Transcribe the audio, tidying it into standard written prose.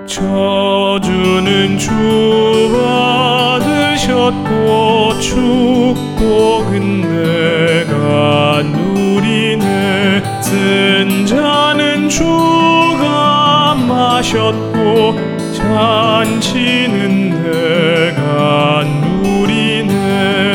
저주는 주 받으셨고 축복은 내가 누리네. 쓴 잔은 주가 마셨고 잔치는 내가 누리네.